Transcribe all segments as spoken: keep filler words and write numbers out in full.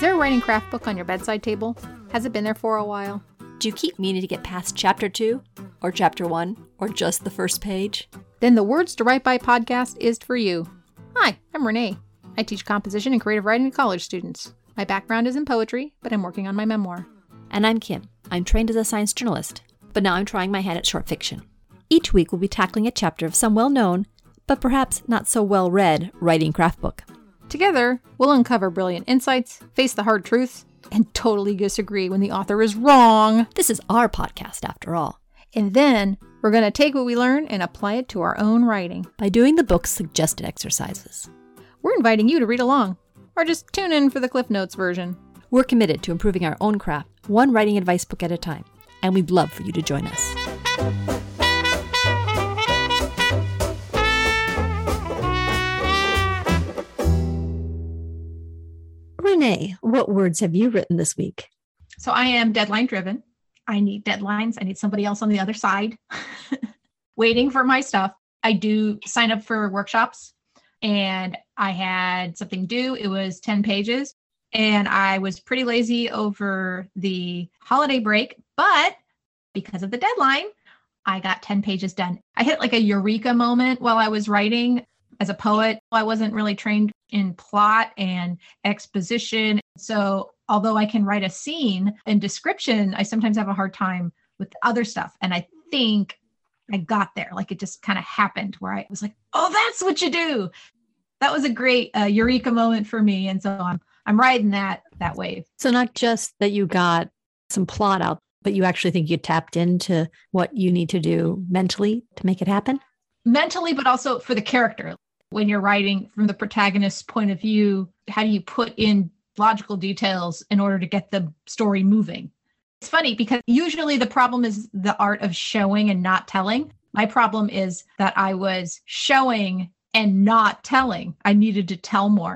there a writing craft book on your bedside table? Has it been there for a while? Do you keep meaning to get past chapter two, or chapter one, or just the first page? Then the Words to Write By podcast is for you. Hi, I'm Renee. I teach composition and creative writing to college students. My background is in poetry, but I'm working on my memoir. And I'm Kim. I'm trained as a science journalist, but now I'm trying my hand at short fiction. Each week we'll be tackling a chapter of some well-known, but perhaps not so well-read, writing craft book. Together, we'll uncover brilliant insights, face the hard truths, and totally disagree when the author is wrong. This is our podcast, after all. And then we're going to take what we learn and apply it to our own writing by doing the book's suggested exercises. We're inviting you to read along, or just tune in for the Cliff Notes version. We're committed to improving our own craft, one writing advice book at a time, and we'd love for you to join us. Renee, what words have you written this week? So I am deadline driven. I need deadlines. I need somebody else on the other side waiting for my stuff. I do sign up for workshops, and I had something due. It was ten pages, and I was pretty lazy over the holiday break, but because of the deadline, I got ten pages done. I hit like a eureka moment while I was writing. As a poet, I wasn't really trained in plot and exposition. So although I can write a scene and description, I sometimes have a hard time with the other stuff. And I think I got there. Like it just kind of happened where I was like, oh, that's what you do. That was a great uh, eureka moment for me. And so I'm I'm riding that that wave. So not just that you got some plot out, but you actually think you tapped into what you need to do mentally to make it happen? Mentally, but also for the character. When you're writing from the protagonist's point of view, how do you put in logical details in order to get the story moving? It's funny because usually the problem is the art of showing and not telling. My problem is that I was showing and not telling. I needed to tell more.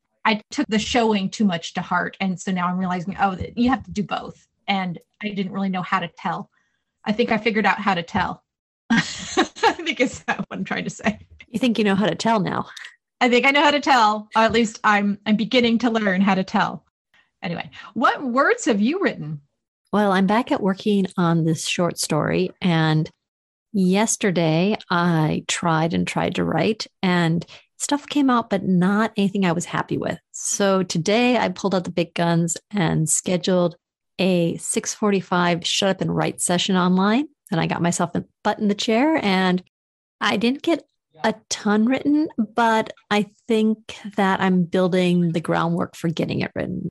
I took the showing too much to heart. And so now I'm realizing, oh, you have to do both. And I didn't really know how to tell. I think I figured out how to tell. I think it's that what I'm trying to say. You think you know how to tell now? I think I know how to tell. Or at least I'm I'm beginning to learn how to tell. Anyway, what words have you written? Well, I'm back at working on this short story. And yesterday I tried and tried to write and stuff came out, but not anything I was happy with. So today I pulled out the big guns and scheduled a six forty-five shut up and write session online. And I got myself a butt in the chair and I didn't get a ton written, but I think that I'm building the groundwork for getting it written.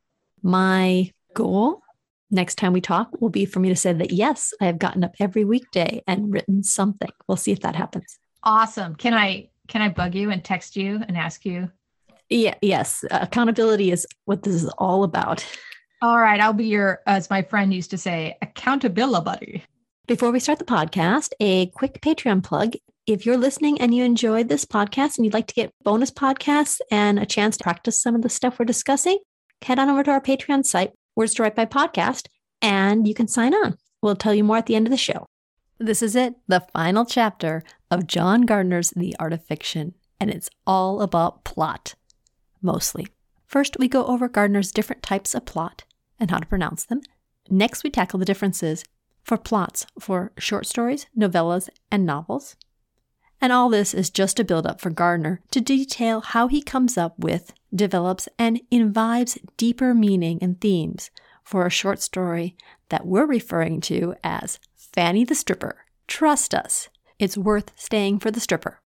My goal next time we talk will be for me to say that, yes, I have gotten up every weekday and written something. We'll see if that happens. Awesome. Can I, can I bug you and text you and ask you? Yeah. Yes. Accountability is what this is all about. All right. I'll be your, as my friend used to say, accountability buddy. Before we start the podcast, a quick Patreon plug. If you're listening and you enjoyed this podcast and you'd like to get bonus podcasts and a chance to practice some of the stuff we're discussing, head on over to our Patreon site, Words to Write By Podcast, and you can sign on. We'll tell you more at the end of the show. This is it, the final chapter of John Gardner's The Art of Fiction, and it's all about plot, mostly. First, we go over Gardner's different types of plot and how to pronounce them. Next, we tackle the differences for plots for short stories, novellas, and novels. And all this is just a build-up for Gardner to detail how he comes up with, develops, and imbibes deeper meaning and themes for a short story that we're referring to as Fanny the Stripper. Trust us, it's worth staying for the stripper.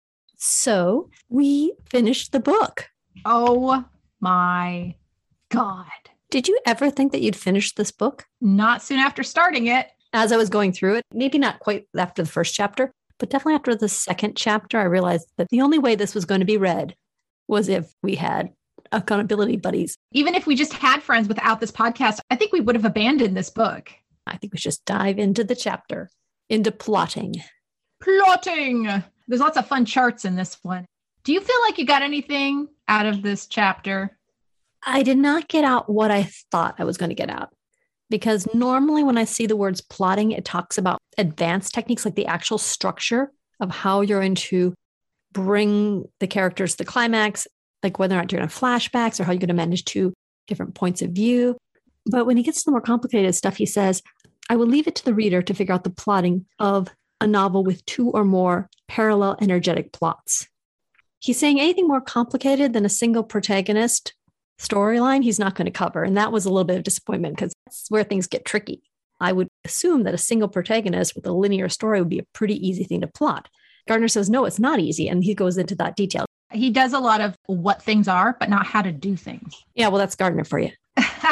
So we finished the book. Oh my God. Did you ever think that you'd finish this book? Not soon after starting it. As I was going through it, maybe not quite after the first chapter, but definitely after the second chapter, I realized that the only way this was going to be read was if we had accountability buddies. Even if we just had friends without this podcast, I think we would have abandoned this book. I think we should just dive into the chapter, into plotting. Plotting! There's lots of fun charts in this one. Do you feel like you got anything out of this chapter? I did not get out what I thought I was going to get out. Because normally when I see the words plotting, it talks about advanced techniques, like the actual structure of how you're going to bring the characters to the climax, like whether or not you're going to have flashbacks or how you're going to manage to different points of view. But when he gets to the more complicated stuff, he says, I will leave it to the reader to figure out the plotting of a novel with two or more parallel energetic plots. He's saying anything more complicated than a single protagonist storyline, he's not going to cover. And that was a little bit of disappointment because that's where things get tricky. I would assume that a single protagonist with a linear story would be a pretty easy thing to plot. Gardner says, no, it's not easy. And he goes into that detail. He does a lot of what things are, but not how to do things. Yeah, well, that's Gardner for you.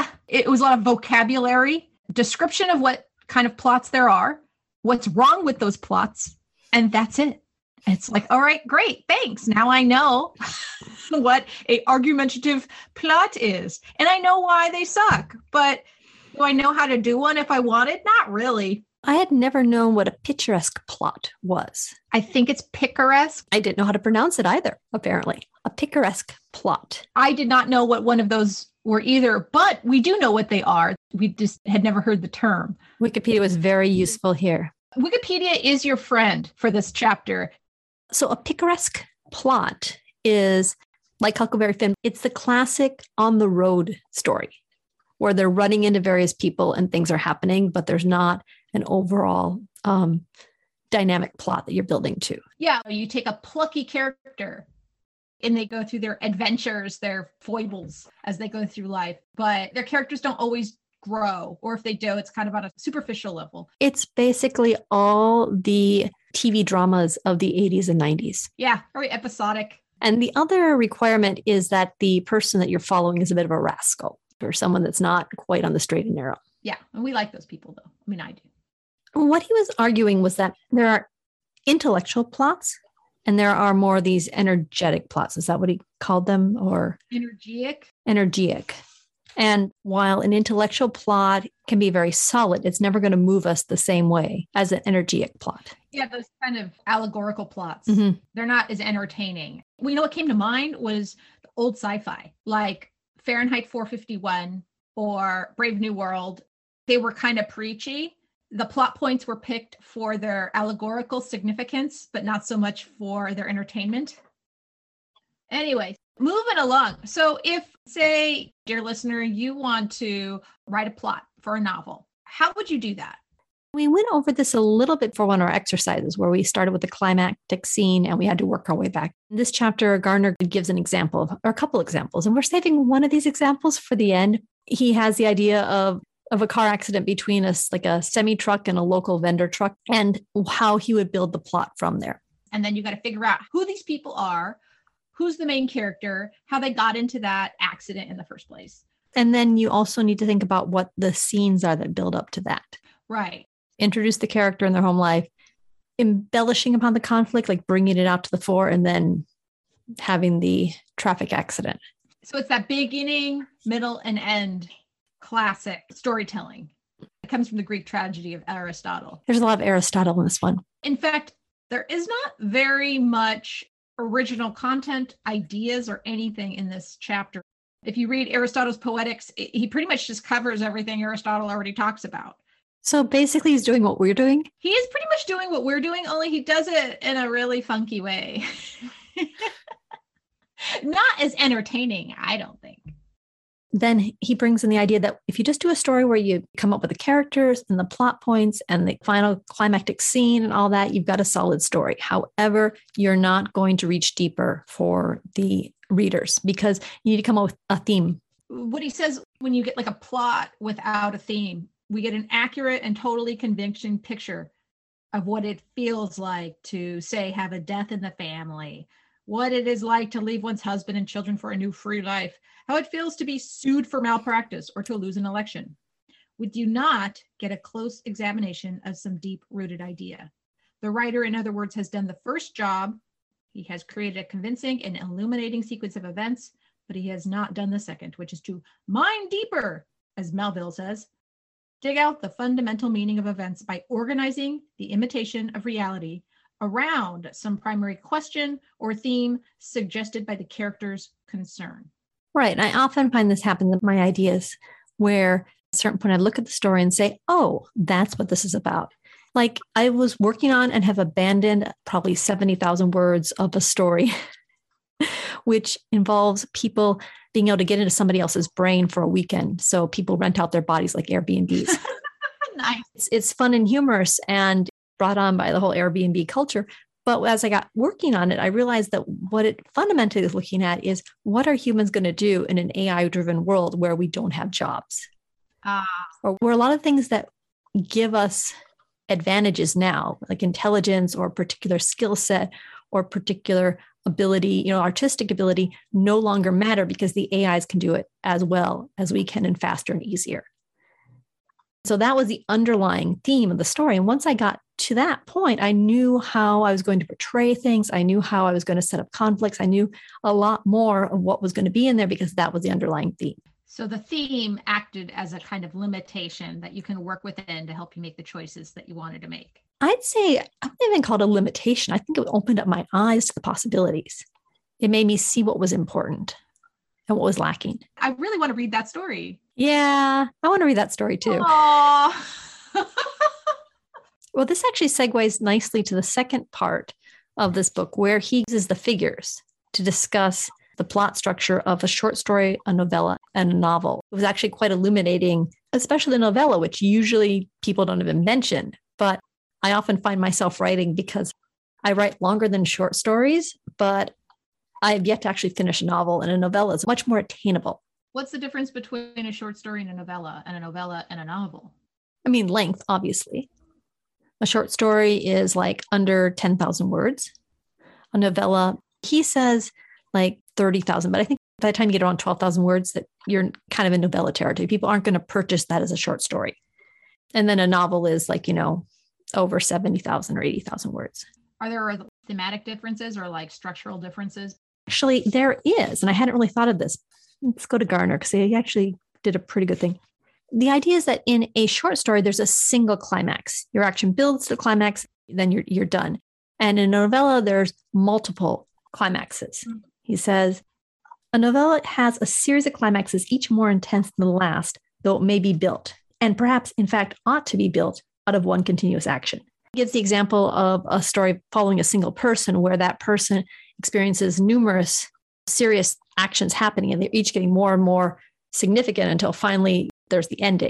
It was a lot of vocabulary, description of what kind of plots there are, what's wrong with those plots, and that's it. It's like, all right, great, thanks. Now I know what a argumentative plot is, and I know why they suck. But do I know how to do one if I wanted? Not really. I had never known what a picturesque plot was. I think it's picaresque. I didn't know how to pronounce it either, apparently. A picaresque plot. I did not know what one of those were either, but we do know what they are. We just had never heard the term. Wikipedia was very useful here. Wikipedia is your friend for this chapter. So a picaresque plot is, like Huckleberry Finn, it's the classic on-the-road story where they're running into various people and things are happening, but there's not an overall um, dynamic plot that you're building to. Yeah, you take a plucky character and they go through their adventures, their foibles as they go through life, but their characters don't always grow, or if they do, it's kind of on a superficial level. It's basically all the T V dramas of the eighties and nineties. Yeah, very episodic. And the other requirement is that the person that you're following is a bit of a rascal or someone that's not quite on the straight and narrow. Yeah, and we like those people, though. I mean, I do. What he was arguing was that there are intellectual plots and there are more of these energetic plots. Is that what he called them? Or energetic? Energetic. And while an intellectual plot can be very solid, it's never going to move us the same way as an energetic plot. Yeah, those kind of allegorical plots. Mm-hmm. They're not as entertaining. We know what came to mind was the old sci-fi, like Fahrenheit four fifty-one or Brave New World. They were kind of preachy. The plot points were picked for their allegorical significance, but not so much for their entertainment. Anyway, moving along. So if, say, dear listener, you want to write a plot for a novel, how would you do that? We went over this a little bit for one of our exercises where we started with the climactic scene and we had to work our way back. In this chapter, Gardner gives an example of, or a couple examples, and we're saving one of these examples for the end. He has the idea of of a car accident between us, like a semi truck and a local vendor truck, and how he would build the plot from there. And then you got to figure out who these people are, who's the main character, how they got into that accident in the first place. And then you also need to think about what the scenes are that build up to that. Right. Introduce the character in their home life, embellishing upon the conflict, like bringing it out to the fore, and then having the traffic accident. So it's that beginning, middle, and end classic storytelling. It comes from the Greek tragedy of Aristotle. There's a lot of Aristotle in this one. In fact, there is not very much original content, ideas, or anything in this chapter. If you read Aristotle's Poetics, he pretty much just covers everything Aristotle already talks about. So basically he's doing what we're doing? He is pretty much doing what we're doing, only he does it in a really funky way. Not as entertaining, I don't think. Then he brings in the idea that if you just do a story where you come up with the characters and the plot points and the final climactic scene and all that, you've got a solid story. However, you're not going to reach deeper for the readers because you need to come up with a theme. What he says, when you get like a plot without a theme, we get an accurate and totally convincing picture of what it feels like to, say, have a death in the family, what it is like to leave one's husband and children for a new free life, how it feels to be sued for malpractice or to lose an election. We do not get a close examination of some deep-rooted idea. The writer, in other words, has done the first job. He has created a convincing and illuminating sequence of events, but he has not done the second, which is to mine deeper, as Melville says, dig out the fundamental meaning of events by organizing the imitation of reality around some primary question or theme suggested by the character's concern. Right. And I often find this happens in my ideas where at a certain point I look at the story and say, oh, that's what this is about. Like I was working on and have abandoned probably seventy thousand words of a story which involves people being able to get into somebody else's brain for a weekend. So people rent out their bodies like Airbnbs. Nice. It's, it's fun and humorous and brought on by the whole Airbnb culture. But as I got working on it, I realized that what it fundamentally is looking at is what are humans going to do in an A I-driven world where we don't have jobs? Ah. Or where a lot of things that give us advantages now, like intelligence or particular skill set or particular ability, you know, artistic ability, no longer matter because the A Is can do it as well as we can and faster and easier. So that was the underlying theme of the story. And once I got to that point, I knew how I was going to portray things. I knew how I was going to set up conflicts. I knew a lot more of what was going to be in there because that was the underlying theme. So the theme acted as a kind of limitation that you can work within to help you make the choices that you wanted to make. I'd say, I wouldn't even call it a limitation. I think it opened up my eyes to the possibilities. It made me see what was important and what was lacking. I really want to read that story. Yeah, I want to read that story too. Well, this actually segues nicely to the second part of this book, where he uses the figures to discuss the plot structure of a short story, a novella, and a novel. It was actually quite illuminating, especially the novella, which usually people don't even mention. But I often find myself writing because I write longer than short stories, but I have yet to actually finish a novel, and a novella is much more attainable. What's the difference between a short story and a novella, and a novella and a novel? I mean, length, obviously. A short story is like under ten thousand words. A novella, he says like thirty thousand, but I think by the time you get around twelve thousand words, that you're kind of in novella territory. People aren't going to purchase that as a short story. And then a novel is like, you know, over seventy thousand or eighty thousand words. Are there thematic differences or like structural differences? Actually, there is. And I hadn't really thought of this. Let's go to Garner because he actually did a pretty good thing. The idea is that in a short story, there's a single climax. Your action builds to the climax, then you're, you're done. And in a novella, there's multiple climaxes. Mm-hmm. He says, a novella has a series of climaxes, each more intense than the last, though it may be built, and perhaps, in fact, ought to be built out of one continuous action. He gives the example of a story following a single person where that person experiences numerous serious actions happening, and they're each getting more and more significant until finally there's the ending.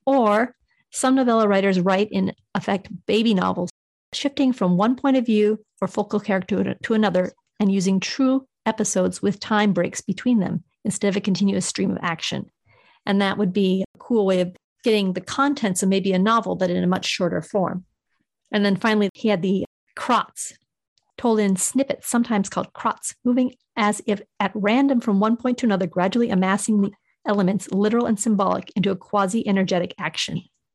Or some novella writers write, in effect, baby novels, shifting from one point of view or focal character to another and using true episodes with time breaks between them instead of a continuous stream of action. And that would be a cool way of getting the contents of maybe a novel, but in a much shorter form. And then finally, he had the crots, told in snippets, sometimes called crots, moving as if at random from one point to another, gradually amassing the elements, literal and symbolic, into a quasi-energetic action.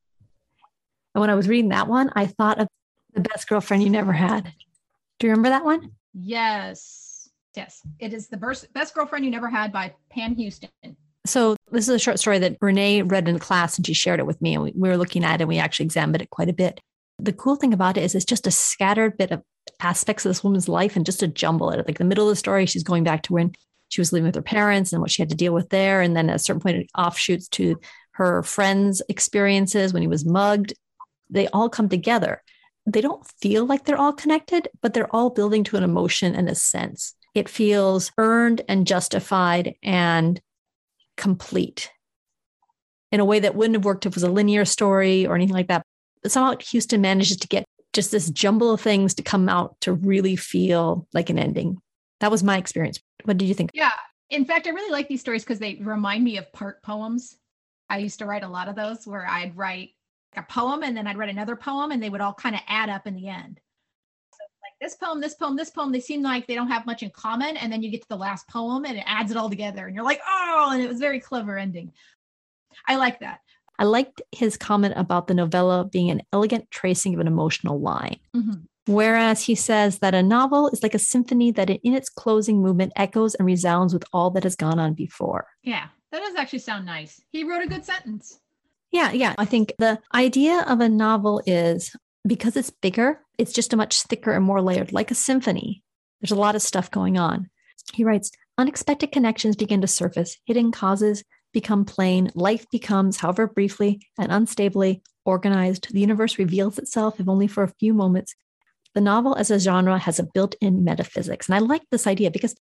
And when I was reading that one, I thought of The Best Girlfriend You Never Had. Do you remember that one? Yes. Yes. It is The Best, Best Girlfriend You Never Had by Pam Houston. So this is a short story that Renee read in class, and she shared it with me, and we, we were looking at it and we actually examined it quite a bit. The cool thing about it is it's just a scattered bit of aspects of this woman's life and just a jumble. At like the middle of the story, she's going back to when she was living with her parents and what she had to deal with there. And then at a certain point, it offshoots to her friend's experiences when he was mugged. They all come together. They don't feel like they're all connected, but they're all building to an emotion and a sense. It feels earned and justified and complete in a way that wouldn't have worked if it was a linear story or anything like that. But somehow Houston manages to get just this jumble of things to come out to really feel like an ending. That was my experience. What did you think? Yeah. In fact, I really like these stories because they remind me of part poems. I used to write a lot of those where I'd write a poem and then I'd write another poem and they would all kind of add up in the end. So like this poem, this poem, this poem, they seem like they don't have much in common. And then you get to the last poem and it adds it all together and you're like, oh, and it was a very clever ending. I like that. I liked his comment about the novella being an elegant tracing of an emotional line. Mm-hmm. Whereas he says that a novel is like a symphony that in its closing movement echoes and resounds with all that has gone on before. Yeah, that does actually sound nice. He wrote a good sentence. Yeah, yeah. I think the idea of a novel is, because it's bigger, it's just a much thicker and more layered, like a symphony. There's a lot of stuff going on. He writes, unexpected connections begin to surface, hidden causes become plain, life becomes, however briefly and unstably, organized. The universe reveals itself, if only for a few moments. The novel as a genre has a built-in metaphysics. And I like this idea because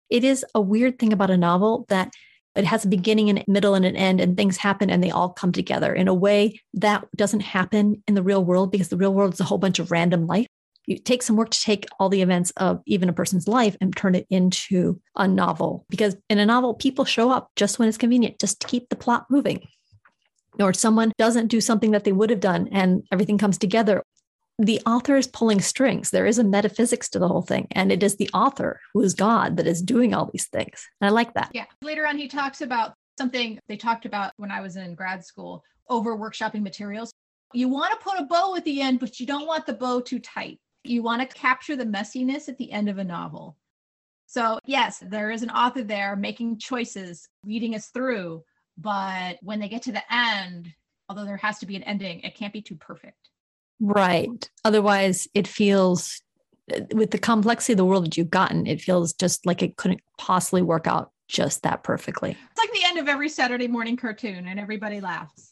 It is a weird thing about a novel that it has a beginning and a middle and an end, and things happen and they all come together in a way that doesn't happen in the real world, because the real world is a whole bunch of random life. It takes some work to take all the events of even a person's life and turn it into a novel, because in a novel, people show up just when it's convenient, just to keep the plot moving. Or someone doesn't do something that they would have done and everything comes together. The author is pulling strings. There is a metaphysics to the whole thing. And it is the author, who is God, that is doing all these things. And I like that. Yeah. Later on, he talks about something they talked about when I was in grad school, over workshopping materials. You want to put a bow at the end, but you don't want the bow too tight. You want to capture the messiness at the end of a novel. So yes, there is an author there making choices, leading us through. But when they get to the end, although there has to be an ending, it can't be too perfect. Right. Otherwise, it feels, with the complexity of the world that you've gotten, it feels just like it couldn't possibly work out just that perfectly. It's like the end of every Saturday morning cartoon and everybody laughs.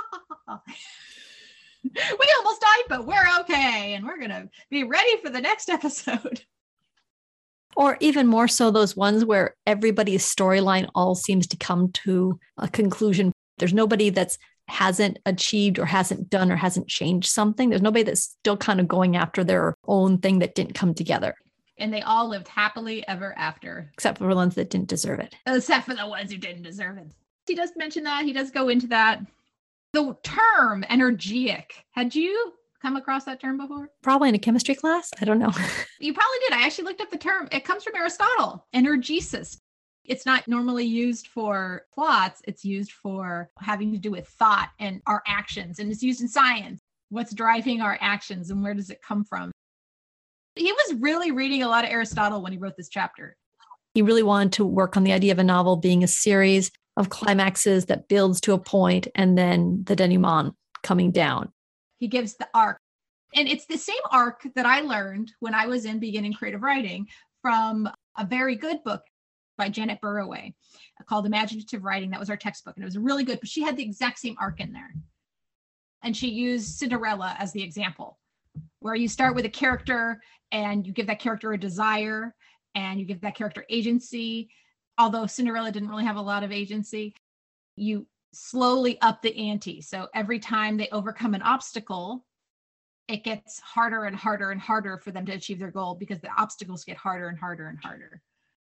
We almost died, but we're okay. And we're going to be ready for the next episode. Or even more so, those ones where everybody's storyline all seems to come to a conclusion. There's nobody that's hasn't achieved or hasn't done or hasn't changed something. There's nobody that's still kind of going after their own thing that didn't come together. And they all lived happily ever after. Except for the ones that didn't deserve it. Except for the ones who didn't deserve it. He does mention that. He does go into that. The term energeic. Had you come across that term before? Probably in a chemistry class. I don't know. You probably did. I actually looked up the term. It comes from Aristotle, energesis. It's not normally used for plots. It's used for having to do with thought and our actions. And it's used in science. What's driving our actions and where does it come from? He was really reading a lot of Aristotle when he wrote this chapter. He really wanted to work on the idea of a novel being a series of climaxes that builds to a point and then the denouement coming down. He gives the arc. And it's the same arc that I learned when I was in beginning creative writing from a very good book by Janet Burroway called Imaginative Writing. That was our textbook. And it was really good, but she had the exact same arc in there. And she used Cinderella as the example, where you start with a character and you give that character a desire and you give that character agency. Although Cinderella didn't really have a lot of agency, you slowly up the ante. So every time they overcome an obstacle, it gets harder and harder and harder for them to achieve their goal because the obstacles get harder and harder and harder.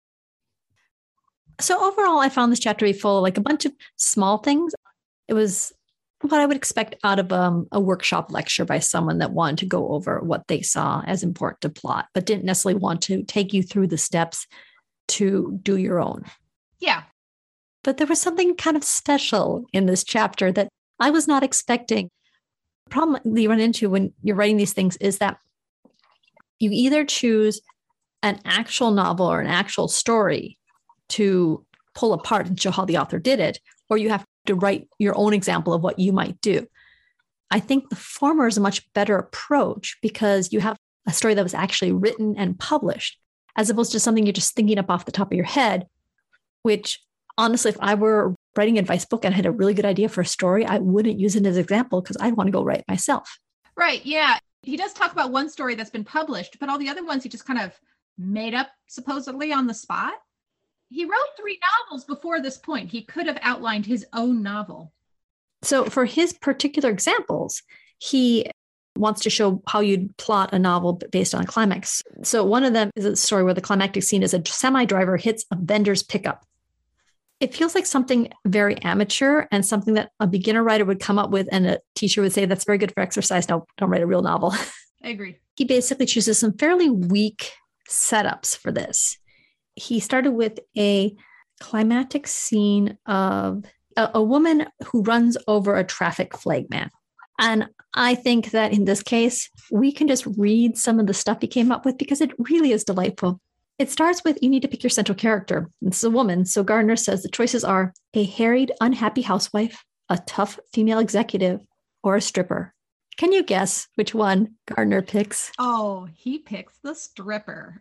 So overall, I found this chapter to be full of like a bunch of small things. It was what I would expect out of um, a workshop lecture by someone that wanted to go over what they saw as important to plot, but didn't necessarily want to take you through the steps to do your own. Yeah. But there was something kind of special in this chapter that I was not expecting. The problem that you run into when you're writing these things is that you either choose an actual novel or an actual story to pull apart and show how the author did it, or you have to write your own example of what you might do. I think the former is a much better approach because you have a story that was actually written and published, as opposed to something you're just thinking up off the top of your head, which honestly, if I were writing an advice book and I had a really good idea for a story, I wouldn't use it as an example because I'd want to go write it myself. Right. Yeah. He does talk about one story that's been published, but all the other ones he just kind of made up supposedly on the spot. He wrote three novels before this point. He could have outlined his own novel. So for his particular examples, he wants to show how you'd plot a novel based on a climax. So one of them is a story where the climactic scene is a semi-driver hits a vendor's pickup. It feels like something very amateur and something that a beginner writer would come up with, and a teacher would say, that's very good for exercise. No, don't write a real novel. I agree. He basically chooses some fairly weak setups for this. He started with a climactic scene of a, a woman who runs over a traffic flagman. And I think that in this case, we can just read some of the stuff he came up with because it really is delightful. It starts with, you need to pick your central character. It's a woman. So Gardner says the choices are a harried, unhappy housewife, a tough female executive, or a stripper. Can you guess which one Gardner picks? Oh, he picks the stripper.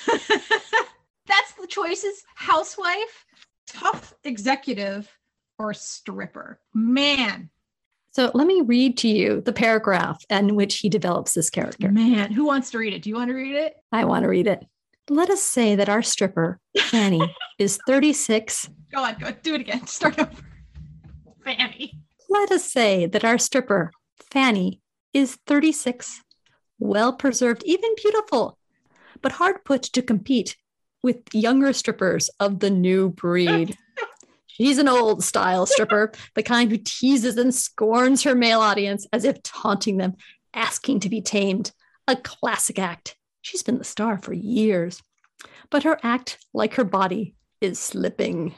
That's the choices. Housewife, tough executive, or stripper. Man. So let me read to you the paragraph in which he develops this character. Man, who wants to read it? Do you want to read it? I want to read it. Let us say that our stripper, Fanny, is thirty-six. Go on, go on, do it again. Start over. Fanny. Let us say that our stripper, Fanny, is thirty-six, well-preserved, even beautiful, but hard put to compete with younger strippers of the new breed. She's an old style stripper, the kind who teases and scorns her male audience as if taunting them, asking to be tamed. A classic act. She's been the star for years. But her act, like her body, is slipping.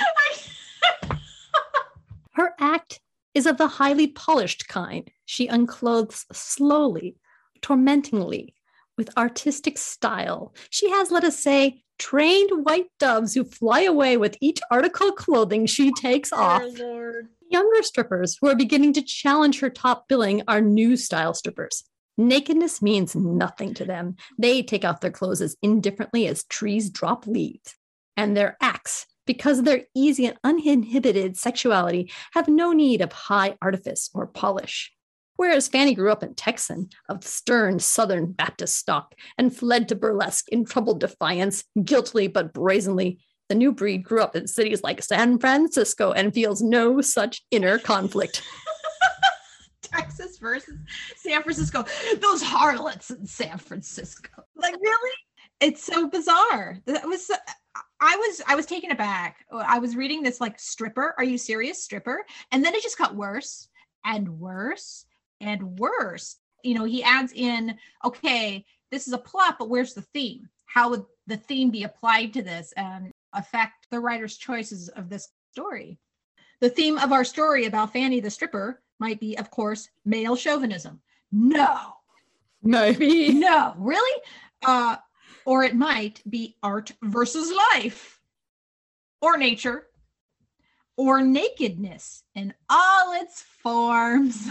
Her act is of the highly polished kind. She unclothes slowly, tormentingly, with artistic style. She has, let us say, trained white doves who fly away with each article of clothing she takes off. Oh, Lord. Younger strippers who are beginning to challenge her top billing are new style strippers. Nakedness means nothing to them. They take off their clothes as indifferently as trees drop leaves. And their acts, because of their easy and uninhibited sexuality, have no need of high artifice or polish. Whereas Fanny grew up in Texan, of stern Southern Baptist stock, and fled to burlesque in troubled defiance, guiltily but brazenly, the new breed grew up in cities like San Francisco and feels no such inner conflict. Texas versus San Francisco. Those harlots in San Francisco. Like, really? It's so bizarre. That was so, I was I was taken aback. I was reading this like stripper. Are you serious? Stripper? And then it just got worse and worse and worse. You know, he adds in, okay, this is a plot, but where's the theme? How would the theme be applied to this and affect the writer's choices of this story? The theme of our story about Fanny the stripper might be, of course, male chauvinism. No. Maybe. No, really? Uh, or it might be art versus life, or nature, or nakedness in all its forms.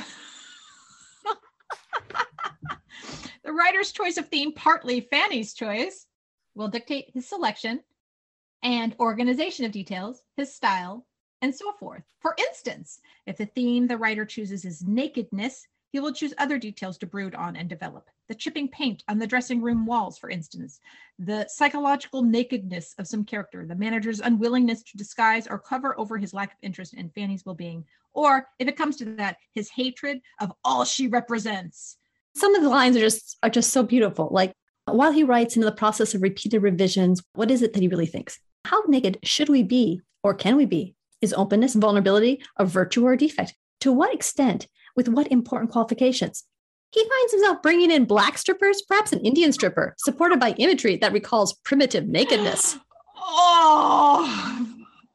The writer's choice of theme, partly Fanny's choice, will dictate his selection and organization of details, his style, and so forth. For instance, if the theme the writer chooses is nakedness, he will choose other details to brood on and develop. The chipping paint on the dressing room walls, for instance, the psychological nakedness of some character, the manager's unwillingness to disguise or cover over his lack of interest in Fanny's well-being, or if it comes to that, his hatred of all she represents. Some of the lines are just are just so beautiful. Like, while he writes into the process of repeated revisions, what is it that he really thinks? How naked should we be, or can we be? Is openness and vulnerability a virtue or a defect? To what extent? With what important qualifications? He finds himself bringing in black strippers, perhaps an Indian stripper, supported by imagery that recalls primitive nakedness. Oh,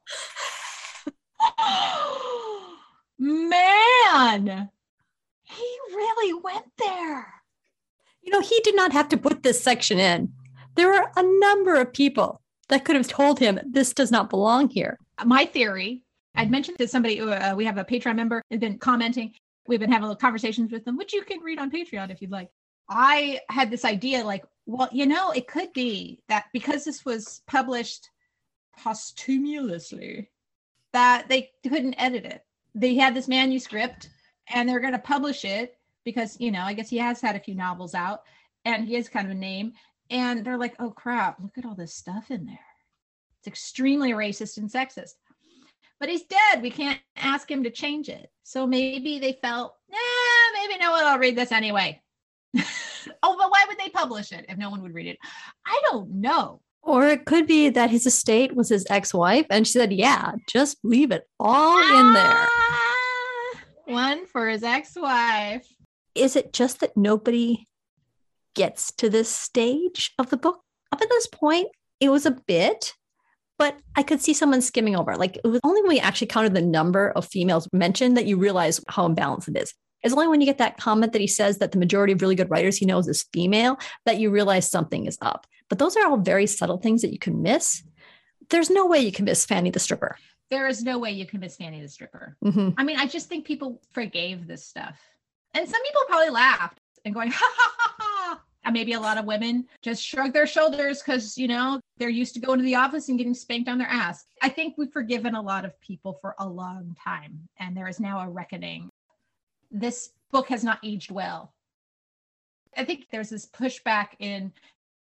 man, he really went there. You know, he did not have to put this section in. There were a number of people that could have told him this does not belong here. My theory, I'd mentioned to somebody, uh, we have a Patreon member who's been commenting. We've been having little conversations with them, which you can read on Patreon if you'd like. I had this idea like, well, you know, it could be that because this was published posthumously, that they couldn't edit it. They had this manuscript and they're going to publish it because, you know, I guess he has had a few novels out and he is kind of a name. And they're like, oh, crap, look at all this stuff in there. It's extremely racist and sexist. But he's dead. We can't ask him to change it. So maybe they felt, nah, maybe no one will read this anyway. Oh, but why would they publish it if no one would read it? I don't know. Or it could be that his estate was his ex-wife and she said, yeah, just leave it all in there. Ah, one for his ex-wife. Is it just that nobody gets to this stage of the book? Up at this point, it was a bit, but I could see someone skimming over. Like, it was only when we actually counted the number of females mentioned that you realize how imbalanced it is. It's only when you get that comment that he says that the majority of really good writers he knows is female that you realize something is up. But those are all very subtle things that you can miss. There's no way you can miss Fanny the stripper. There is no way you can miss Fanny the stripper. Mm-hmm. I mean, I just think people forgave this stuff. And some people probably laughed and going, ha, ha, ha, ha. And maybe a lot of women just shrug their shoulders because, you know, they're used to going to the office and getting spanked on their ass. I think we've forgiven a lot of people for a long time. And there is now a reckoning. This book has not aged well. I think there's this pushback in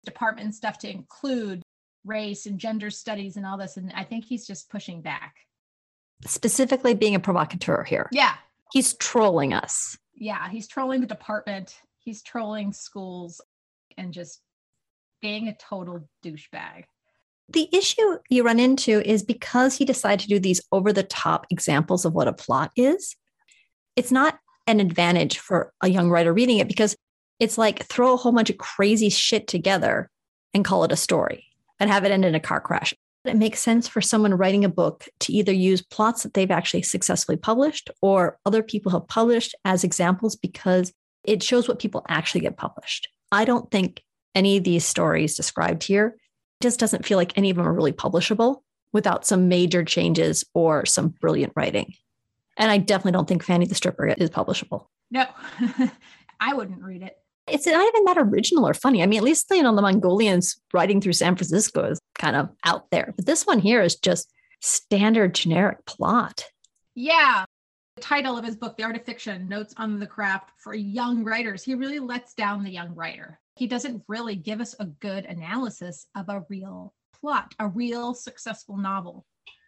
department and stuff to include race and gender studies and all this. And I think he's just pushing back. Specifically being a provocateur here. Yeah. He's trolling us. Yeah. He's trolling the department. He's trolling schools and just being a total douchebag. The issue you run into is because he decided to do these over-the-top examples of what a plot is, it's not an advantage for a young writer reading it because it's like throw a whole bunch of crazy shit together and call it a story and have it end in a car crash. It makes sense for someone writing a book to either use plots that they've actually successfully published or other people have published as examples because it shows what people actually get published. I don't think any of these stories described here just doesn't feel like any of them are really publishable without some major changes or some brilliant writing. And I definitely don't think Fanny the Stripper is publishable. No, I wouldn't read it. It's not even that original or funny. I mean, at least, you know, the Mongolians riding through San Francisco is kind of out there. But this one here is just standard generic plot. Yeah. The title of his book, The Art of Fiction, Notes on the Craft for Young Writers. He really lets down the young writer. He doesn't really give us a good analysis of a real plot, a real successful novel.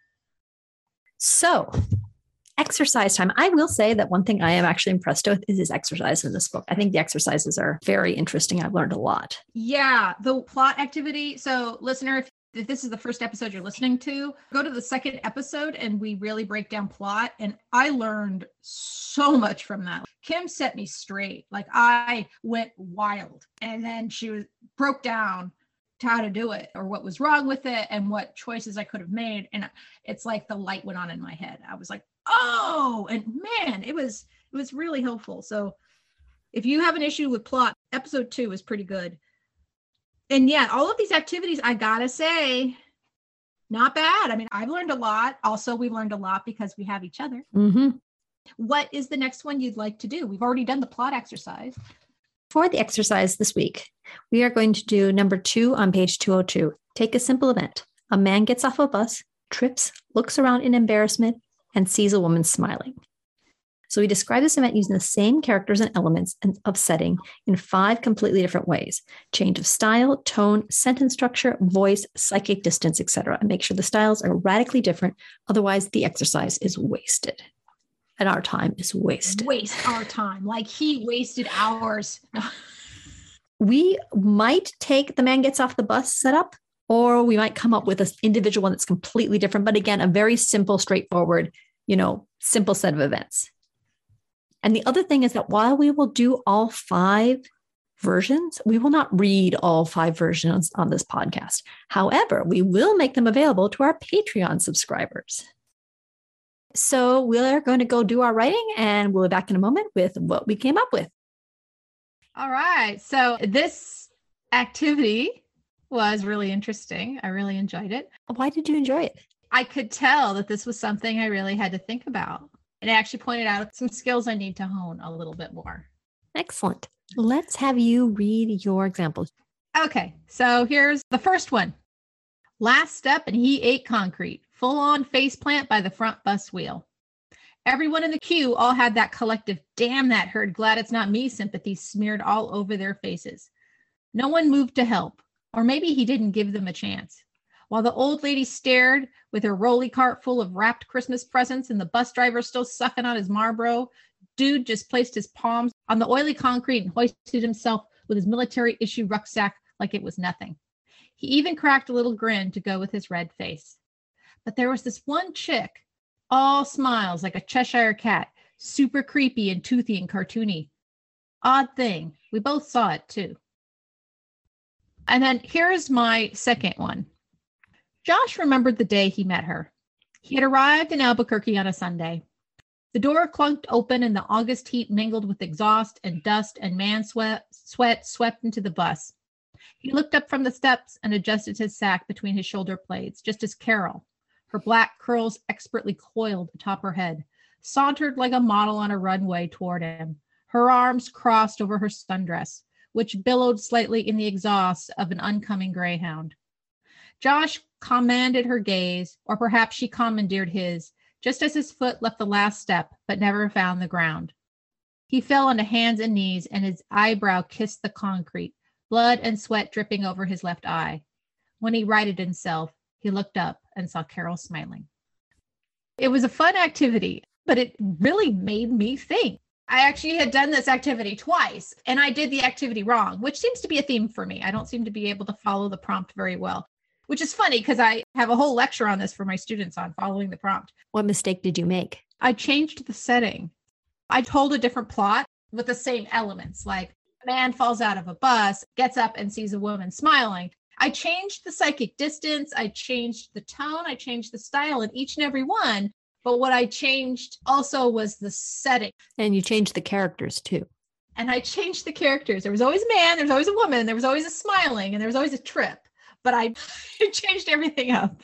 So, exercise time. I will say that one thing I am actually impressed with is his exercise in this book. I think the exercises are very interesting. I've learned a lot. Yeah, the plot activity. So, listener, if If this is the first episode you're listening to, go to the second episode and we really break down plot. And I learned so much from that. Kim set me straight. Like I went wild. And then she was broke down to how to do it or what was wrong with it and what choices I could have made. And it's like the light went on in my head. I was like, oh, and man, it was, it was really helpful. So if you have an issue with plot, episode two is pretty good. And yeah, all of these activities, I gotta say, not bad. I mean, I've learned a lot. Also, we've learned a lot because we have each other. Mm-hmm. What is the next one you'd like to do? We've already done the plot exercise. For the exercise this week, we are going to do number two on page two oh two. Take a simple event. A man gets off a bus, trips, looks around in embarrassment, and sees a woman smiling. So we describe this event using the same characters and elements of setting in five completely different ways. Change of style, tone, sentence structure, voice, psychic distance, et cetera. And make sure the styles are radically different. Otherwise, the exercise is wasted. And our time is wasted. Waste our time. Like he wasted ours. We might take the man gets off the bus setup, or we might come up with an individual one that's completely different. But again, a very simple, straightforward, you know, simple set of events. And the other thing is that while we will do all five versions, we will not read all five versions on this podcast. However, we will make them available to our Patreon subscribers. So we're going to go do our writing and we'll be back in a moment with what we came up with. All right. So this activity was really interesting. I really enjoyed it. Why did you enjoy it? I could tell that this was something I really had to think about. And it actually pointed out some skills I need to hone a little bit more. Excellent. Let's have you read your examples. Okay, so here's the first one. Last step and he ate concrete. Full on face plant by the front bus wheel. Everyone in the queue all had that collective, damn that hurt, glad it's not me sympathy smeared all over their faces. No one moved to help, or maybe he didn't give them a chance. While the old lady stared with her rolly cart full of wrapped Christmas presents and the bus driver still sucking on his Marlboro, dude just placed his palms on the oily concrete and hoisted himself with his military issue rucksack like it was nothing. He even cracked a little grin to go with his red face. But there was this one chick, all smiles like a Cheshire cat, super creepy and toothy and cartoony. Odd thing, we both saw it too. And then here's my second one. Josh remembered the day he met her. He had arrived in Albuquerque on a Sunday. The door clunked open and the August heat mingled with exhaust and dust and man sweat, sweat swept into the bus. He looked up from the steps and adjusted his sack between his shoulder blades, just as Carol, her black curls expertly coiled atop her head, sauntered like a model on a runway toward him, her arms crossed over her sundress, which billowed slightly in the exhaust of an oncoming greyhound. Josh commanded her gaze, or perhaps she commandeered his, just as his foot left the last step, but never found the ground. He fell onto hands and knees, and his eyebrow kissed the concrete, blood and sweat dripping over his left eye. When he righted himself, he looked up and saw Carol smiling. It was a fun activity, but it really made me think. I actually had done this activity twice, and I did the activity wrong, which seems to be a theme for me. I don't seem to be able to follow the prompt very well, which is funny because I have a whole lecture on this for my students on following the prompt. What mistake did you make? I changed the setting. I told a different plot with the same elements, like a man falls out of a bus, gets up and sees a woman smiling. I changed the psychic distance. I changed the tone. I changed the style in each and every one. But what I changed also was the setting. And you changed the characters too. And I changed the characters. There was always a man, there was always a woman, there was always a smiling, and there was always a trip. But I changed everything up.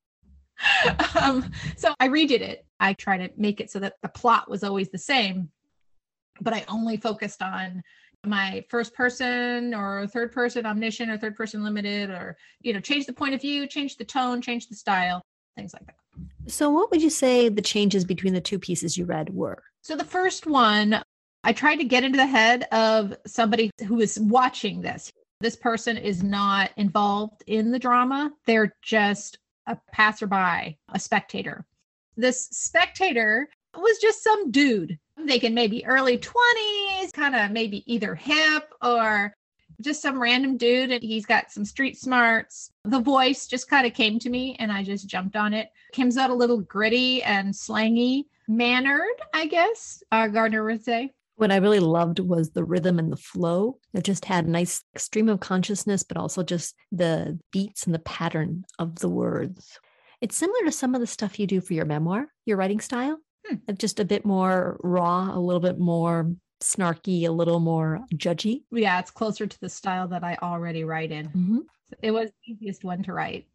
Um, so I redid it. I tried to make it so that the plot was always the same, but I only focused on my first person or third person omniscient or third person limited, or, you know, change the point of view, change the tone, change the style, things like that. So what would you say the changes between the two pieces you read were? So the first one, I tried to get into the head of somebody who is watching this. This person is not involved in the drama. They're just a passerby, a spectator. This spectator was just some dude. They can maybe early twenties, kind of maybe either hip or just some random dude, and he's got some street smarts. The voice just kind of came to me and I just jumped on it. Comes out a little gritty and slangy mannered, I guess, uh, Gardner would say. What I really loved was the rhythm and the flow. It just had a nice stream of consciousness, but also just the beats and the pattern of the words. It's similar to some of the stuff you do for your memoir, your writing style. Hmm. Just a bit more raw, a little bit more snarky, a little more judgy. Yeah, it's closer to the style that I already write in. Mm-hmm. It was the easiest one to write.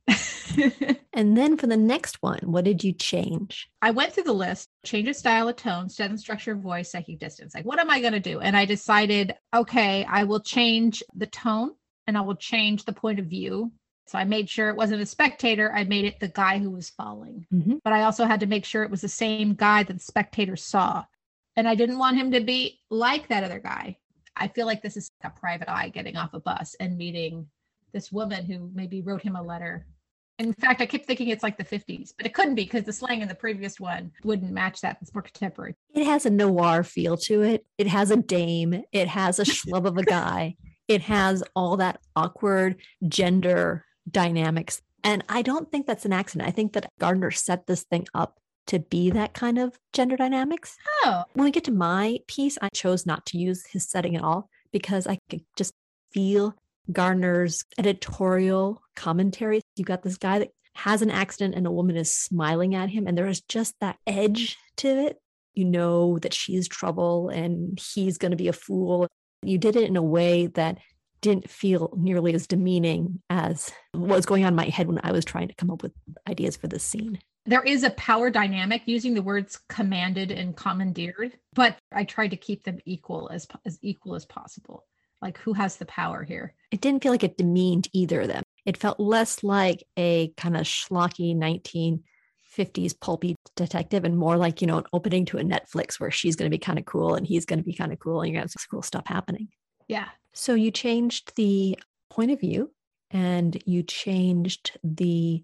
And then for the next one, what did you change? I went through the list, change of style, of tone, sentence structure, voice, psychic distance. Like, what am I going to do? And I decided, okay, I will change the tone and I will change the point of view. So I made sure it wasn't a spectator. I made it the guy who was falling. Mm-hmm. But I also had to make sure it was the same guy that the spectator saw. And I didn't want him to be like that other guy. I feel like this is a private eye getting off a bus and meeting this woman who maybe wrote him a letter. In fact, I kept thinking it's like the fifties, but it couldn't be because the slang in the previous one wouldn't match that. It's more contemporary. It has a noir feel to it. It has a dame. It has a schlub of a guy. It has all that awkward gender dynamics. And I don't think that's an accident. I think that Gardner set this thing up to be that kind of gender dynamics. Oh. When we get to my piece, I chose not to use his setting at all because I could just feel Gardner's editorial commentary. You got this guy that has an accident and a woman is smiling at him, and there is just that edge to it. You know that she's trouble and he's going to be a fool. You did it in a way that didn't feel nearly as demeaning as what was going on in my head when I was trying to come up with ideas for this scene. There is a power dynamic using the words commanded and commandeered, but I tried to keep them equal as as equal as possible. Like, who has the power here? It didn't feel like it demeaned either of them. It felt less like a kind of schlocky nineteen fifties pulpy detective and more like, you know, an opening to a Netflix where she's going to be kind of cool and he's going to be kind of cool and you're going to have some cool stuff happening. Yeah. So you changed the point of view and you changed the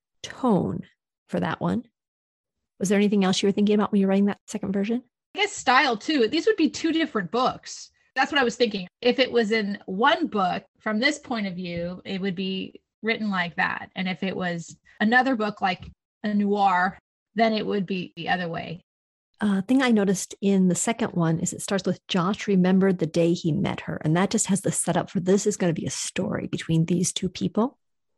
tone for that one. Was there anything else you were thinking about when you were writing that second version? I guess style too. These would be two different books. That's what I was thinking. If it was in one book, from this point of view, it would be written like that. And if it was another book, like a noir, then it would be the other way. A uh, thing I noticed in the second one is it starts with Josh remembered the day he met her. And that just has the setup for this is going to be a story between these two people.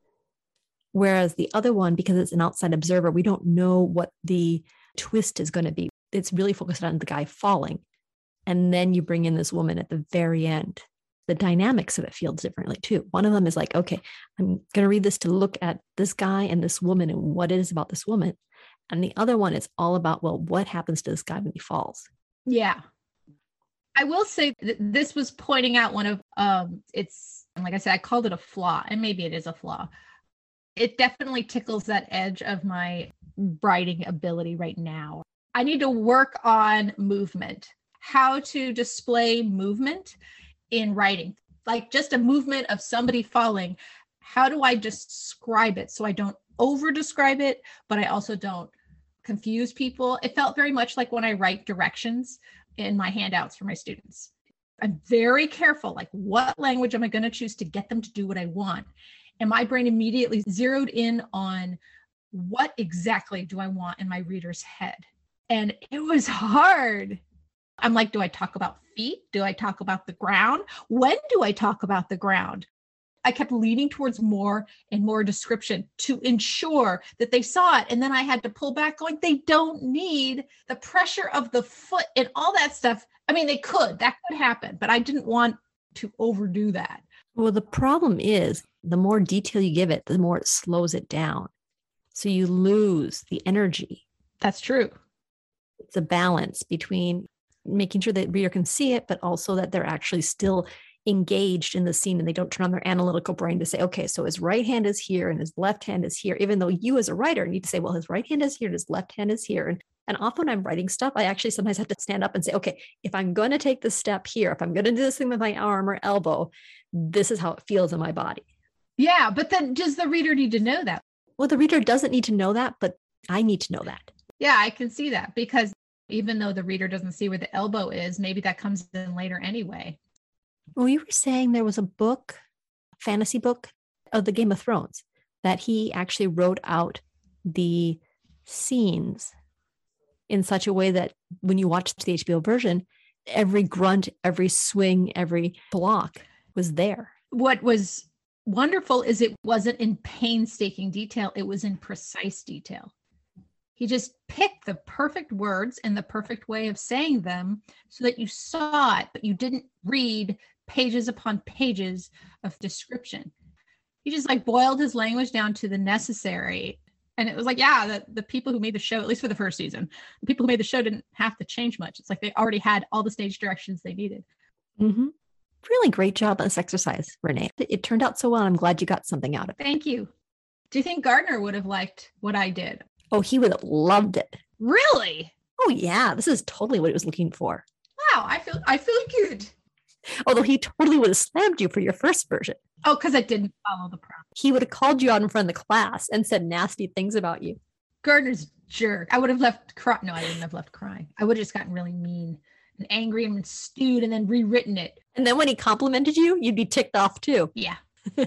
Whereas the other one, because it's an outside observer, we don't know what the twist is going to be. It's really focused on the guy falling. And then you bring in this woman at the very end. The dynamics of it feel differently too. One of them is like, okay, I'm going to read this to look at this guy and this woman and what it is about this woman. And the other one is all about, well, what happens to this guy when he falls? Yeah. I will say that this was pointing out one of, um, it's, like I said, I called it a flaw, and maybe it is a flaw. It definitely tickles that edge of my writing ability right now. I need to work on movement. How to display movement in writing. like just a movement of somebody falling. How do I describe it so I don't over describe it, but I also don't confuse people? It felt very much like when I write directions in my handouts for my students. I'm very careful, like what language am I going to choose to get them to do what I want? And my brain immediately zeroed in on what exactly do I want in my reader's head? And it was hard. I'm like, do I talk about feet? Do I talk about the ground? When do I talk about the ground? I kept leaning towards more and more description to ensure that they saw it. And then I had to pull back going, they don't need the pressure of the foot and all that stuff. I mean, they could, that could happen, but I didn't want to overdo that. Well, the problem is the more detail you give it, the more it slows it down. So you lose the energy. That's true. It's a balance between making sure that the reader can see it, but also that they're actually still engaged in the scene and they don't turn on their analytical brain to say, okay, so his right hand is here and his left hand is here, even though you as a writer need to say, well, his right hand is here and his left hand is here. And, and often when I'm writing stuff, I actually sometimes have to stand up and say, okay, if I'm going to take this step here, if I'm going to do this thing with my arm or elbow, this is how it feels in my body. Yeah, but then does the reader need to know that? Well, the reader doesn't need to know that, but I need to know that. Yeah, I can see that, because even though the reader doesn't see where the elbow is, maybe that comes in later anyway. Well, you were saying there was a book, a fantasy book of the Game of Thrones, that he actually wrote out the scenes in such a way that when you watch the H B O version, every grunt, every swing, every block was there. What was wonderful is it wasn't in painstaking detail. It was in precise detail. He just picked the perfect words and the perfect way of saying them so that you saw it, but you didn't read pages upon pages of description. He just like boiled his language down to the necessary. And it was like, yeah, the, the people who made the show, at least for the first season, the people who made the show didn't have to change much. It's like they already had all the stage directions they needed. Mm-hmm. Really great job on this exercise, Renee. It turned out so well. I'm glad you got something out of it. Thank you. Do you think Gardner would have liked what I did? Oh, he would have loved it. Really? Oh, yeah. This is totally what he was looking for. Wow, I feel I feel good. Although he totally would have slammed you for your first version. Oh, because I didn't follow the prompt. He would have called you out in front of the class and said nasty things about you. Gardner's jerk. I would have left cry. No, I wouldn't have left crying. I would have just gotten really mean and angry and stewed and then rewritten it. And then when he complimented you, you'd be ticked off too. Yeah.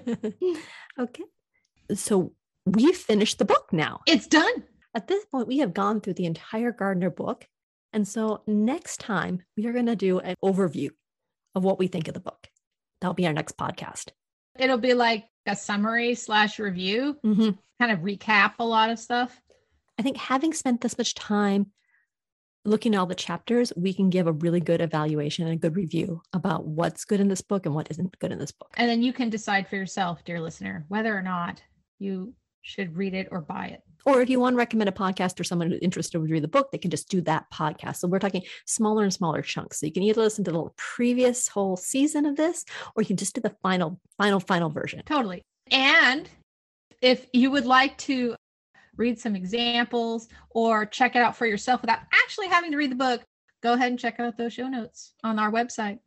Okay. So we've finished the book now. It's done. At this point, we have gone through the entire Gardner book. And so next time, we are going to do an overview of what we think of the book. That'll be our next podcast. It'll be like a summary slash review, Mm-hmm. kind of recap a lot of stuff. I think having spent this much time looking at all the chapters, we can give a really good evaluation and a good review about what's good in this book and what isn't good in this book. And then you can decide for yourself, dear listener, whether or not you should read it or buy it. Or if you want to recommend a podcast or someone who's interested to read the book, they can just do that podcast. So we're talking smaller and smaller chunks. So you can either listen to the previous whole season of this, or you can just do the final, final, final version. Totally. And if you would like to read some examples or check it out for yourself without actually having to read the book, go ahead and check out those show notes on our website.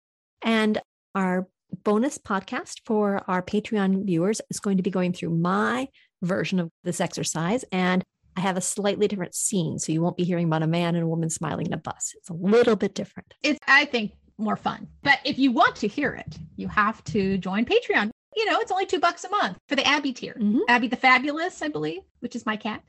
And our bonus podcast for our Patreon viewers is going to be going through my version of this exercise. And I have a slightly different scene. So you won't be hearing about a man and a woman smiling in a bus. It's a little bit different. It's, I think, more fun. But if you want to hear it, you have to join Patreon. You know, it's only two bucks a month for the Abby tier. Mm-hmm. Abby the Fabulous, I believe, which is my cat.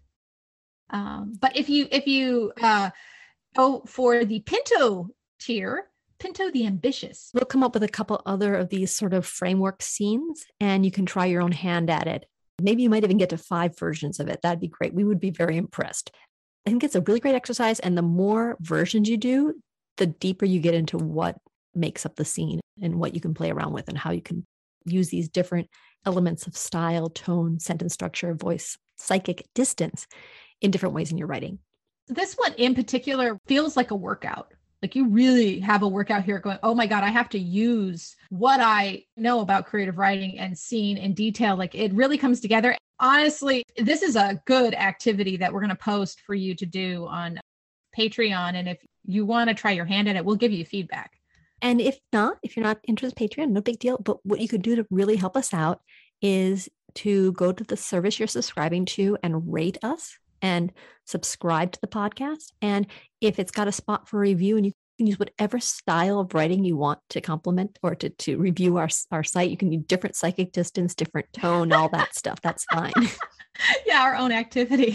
Um, but if you if you uh, go for the Pinto tier, Pinto the Ambitious. We'll come up with a couple other of these sort of framework scenes, and you can try your own hand at it. Maybe you might even get to five versions of it. That'd be great. We would be very impressed. I think it's a really great exercise. And the more versions you do, the deeper you get into what makes up the scene and what you can play around with and how you can use these different elements of style, tone, sentence structure, voice, psychic distance in different ways in your writing. This one in particular feels like a workout. Like you really have a workout here going, oh my God, I have to use what I know about creative writing and scene in detail. Like it really comes together. Honestly, this is a good activity that we're going to post for you to do on Patreon. And if you want to try your hand at it, we'll give you feedback. And if not, if you're not interested in Patreon, no big deal. But what you could do to really help us out is to go to the service you're subscribing to and rate us and subscribe to the podcast. And if it's got a spot for review, and you can use whatever style of writing you want to compliment or to, to review our, our site. You can use different psychic distance, different tone, all that stuff. That's fine. Yeah, our own activity.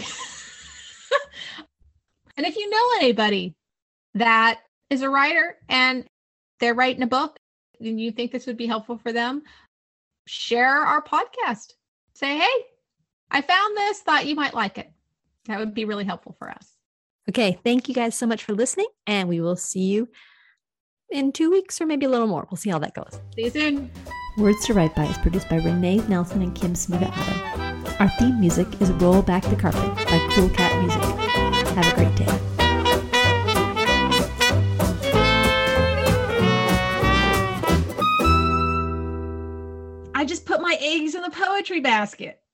And if you know anybody that is a writer and they're writing a book and you think this would be helpful for them, share our podcast. Say, hey, I found this, thought you might like it. That would be really helpful for us. Okay. Thank you guys so much for listening, and we will see you in two weeks or maybe a little more. We'll see how that goes. See you soon. Words to Write By is produced by Renee Nelson and Kim Smiga-Otto. Our theme music is Roll Back the Carpet by Cool Cat Music. Have a great day. I just put my eggs in the poetry basket.